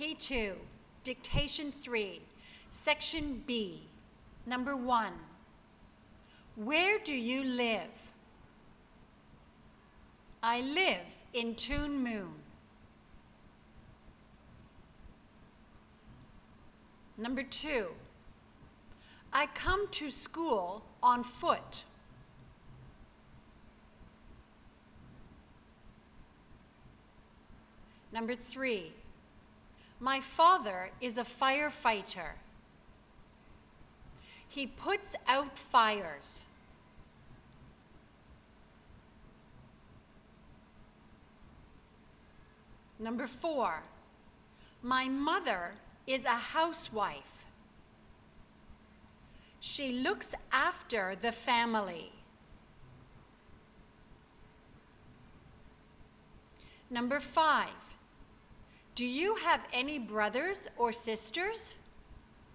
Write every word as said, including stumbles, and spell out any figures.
K two, Dictation three, Section B. Number one, where do you live? I live in Toon Moon. Number two, I come to school on foot. Number three, my father is a firefighter. He puts out fires. Number four, my mother is a housewife. She looks after the family. Number five, do you have any brothers or sisters?